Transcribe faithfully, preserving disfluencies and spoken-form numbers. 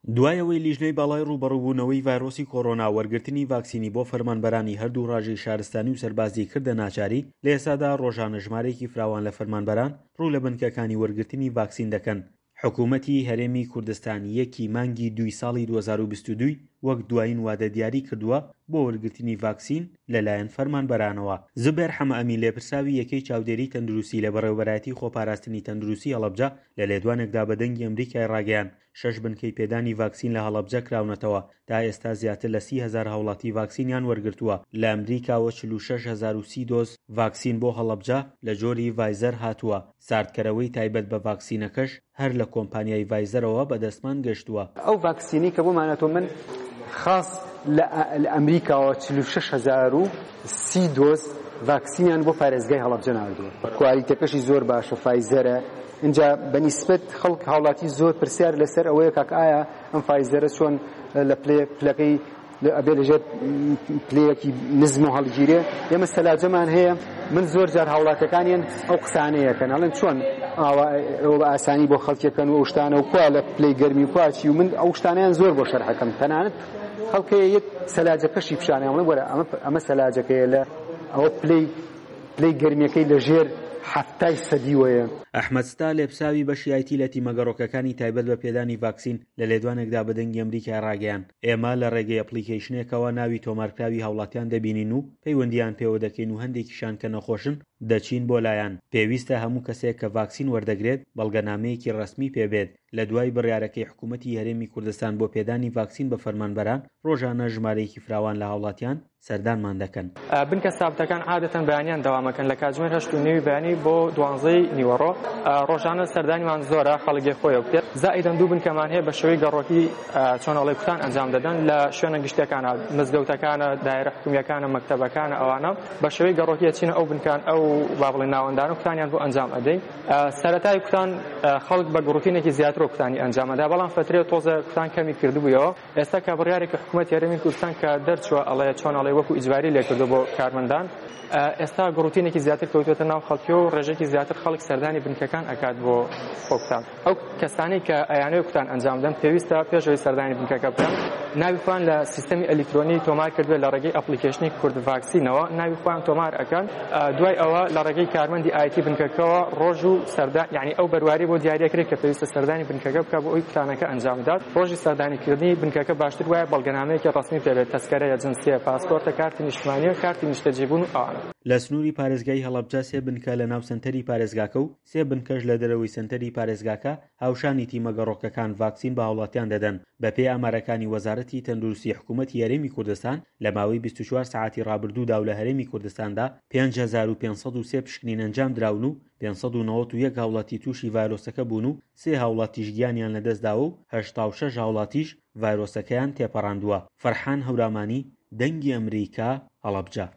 دوایەوەی لیژنەی باڵای ڕوبەڕووبوونەوەی ڤایرۆسی کۆڕۆنا وەرگرتنی ڤاکسینی بۆ فەرمانبەرانی هەردوو ڕاژی شارستانی و سەربازی کردە ناچاری، لە ئێستادا ڕۆژانە ژمارەیەکی فراوان لە فەرمانبەران ڕوو لە بنکەکانی وەرگرتنی ڤاکسین دەکەن. حکوومەتی هەرێمی کوردستان یەکی مانگی دووی ساڵی دوو هەزار و بیست و دوو وەک دوایین وادە دیاری کردووە بۆ وەرگرتنی ڤاکسین لەلایەن فەرمانبەرانەوە. زوبێر حەمەئەمین لێپرساوی یەکەی چاودێری تەندروستی لە بەڕێوەبەرایەتی خۆپاراستنی تەندروستی هەڵەبجە لە لێدوانێکدا بە دەنگی ئەمریکای ڕاگەیاند شەش بنکەی پێدانی ڤاکسین لە هەڵەبجە کراونەتەوە. تا ئێستا زیاتر لە سی هەزار هاوڵاتی ڤاکسینیان وەرگرتووە. لە ئەمریکاوە چل و شەش هەزار و سی دۆز ڤاکسین بۆ هەڵەبجە لە جۆری ڤایزەر هاتووە. ساردکەرەوەی تایبەت بە ڤاکسینەکەش هەر لە کۆمپانیای ڤایزەرەوە بەدەستمان گەشتووە. ئەو ڤاکسینی کە بۆمانەتۆ من خاص لە ئەمریکاوە چل و شەش هەزار و سی دۆز ڤاکسینیان بۆ پارێزگای هەڵەبجە ناردووە. کوالیتەکەشی زۆر باشە، فایزەرە. اینجا بەنیسبەت خەڵک هاوڵاتی زۆر پرسیار لەسەر ئەوەیە کاک ئایا ئەم فایزەرە چۆن لە پلەکەی ئەبێ لەژێر پلەیەکی نزم و هەڵگیرێ. ئێمە سەلاجەمان هەیە، من زۆر جار هاوڵاتەکانیان ئەو قسانەیەکەن، ئەڵێن چۆن ئەوە بە ئاسانی بۆ خەڵکیەکەن و ئەو شتانە و کوا لە پلەی گەرمی و کواچی و من ئەو شتانیان زۆر بۆ شەرحەکەم. تەنانەت خەڵکەیە یەک سەلاجەکەشی پیشانیان بڵێ وەرە ئەمە سەلاجەکەیە لە ئەوە پلەی پلەی گەرمیەکەی لەژێر حتای سەدی وەیە. ئەحمەد ستا لێپساوی بەشی ئایتی لە تیمەگەڕۆکەکانی تایبەت بە پێدانی ڤاکسین لە لێدوانێکدا بە دەنگی ئەمریکای ڕاگەیاند ئێمە لە ڕێگەی ئەپلیکیشنێکەوە ناوی تۆمارکراوی هاوڵاتیان دەبینین و پەیوەندیان پێوە دەکەین و هەندێکیشان کە نەخۆشن دەچین بۆ لایەن. پێویستە هەموو کەسێک کە ڤاکسین وەردەگرێت بەڵگەنامەیەکی ڕەسمی پێبێت. لە دوای بڕیارەکەی حکوومەتی هەرێمی کوردستان بۆ پێدانی ڤاکسین بە فەرمانبەران ڕۆژانە ژمارەیەکی فراوان لە هاوڵاتیان سەردانمان دەکەن. بنکە سابتەکان عادەتەن بەیانیان دەوامەکەن لە کاتژمێر هەشت و نێوی بەیانی بۆ دوانزەی نیوەڕۆ. ڕۆژانە سەردانیمان زۆرە، خەڵکی خۆیە بێت. زائیدەن دوو بنکەمان هەیە بە شێوەی گەڕۆکی چۆنەڵی کوتان ئەنجام دەدەن لە شوێنە گشتەکانە، مزگەوتەکانە، دایرە حکومیەکانە، مەکتەبەکانە، ئەوانە بە شێوەی گەڕۆکی ئەچینە ئەو بنکان ئەو با بڵێن ناوەندان و کوتانیان بۆ ئەنجام ئەدەین. سەرەتای کوتان خەڵک بە گروپینێکی زیاتر و کوتانی ئەنجامەدا، بەڵام فترێ تۆزە کوتان کەمی کردبوویەوە. ئێستا کە بڕیارێکی حکوومەتی هەرێمی کوردستان کە دەرچووە ئەڵێ چۆنەڵی وەکو ئیجباری لێکردو بۆ کارمەندان، ئێستا گروپینێکی زیاتر کەوتوێتە ناو خەڵکی و ڕێژێکی زیاتر خەڵک سەردانی بنکەکان ئەکات بۆ کوتان. ئەو کەسانی کە ئەیانەوەی کوتان ئەنجام دەن پێویستە پێشەوەی سەردانی بنکەکە بکەن، ناوی خۆیان لە سیستەمی ئەلیکترۆنی تۆمار کردوێت لە ڕێگەی ئەپلیکیشنی کورد ڤاکسینەوە، ناوی خۆیان تۆمار ئەکەن. دوای ئەوە لە ڕێگەی کارمەندی ئایتی بنکەکەەوە ڕۆژ و سەردان، یعنی ئەو بەرواری بۆ دیاریەکرێت کە پێویستە سەردانی بنکەکە بکە بۆ ئەوی کوتانەکە ئەنجام بدات. ڕۆژی سەردانیکردنی بنکەکە باشتر وایە بەڵگەنامەیەکی ڕەسمی پێبێت، تەسکەرەیە جنسیە، پاسپۆرتە، کارتی نیشتمانیە، کارتی نیشتەجێبوون و ئەوانە. لە سنووری پارێزگای هەڵەبجە سێ بنکە لە ناو سنتەری پارێزگاکە و سێ بنکەش لە دەرەوەی سنتەری پارێزگاکە هاوشانی تیمەگەڕۆکەکان ڤاکسین بە هاوڵاتیان دەدەن. بە پێی ئامارەکانی وەزارەتی تەندروستی حکوومەتی هەرێمی کوردستان لە ماوەی بیست و چوار سەعاتی ڕابردوودا و لە هەرێمی کوردستاندا پێنج هەزار و پێنج سەد و سێ پشکنین ئەنجام دراون و پێنج سەد و نەوەت و یەک هاوڵاتی تووشی ڤایرۆسەکە بوون و سێ هاوڵاتیش گیانیان لەدەستداوە و هەشتا و شەش هاوڵاتیش ڤایرۆسەکەیان تێپەڕاندووە. فەرحان هەورامانی، دەنگی ئەمریکا، هەڵەبجە.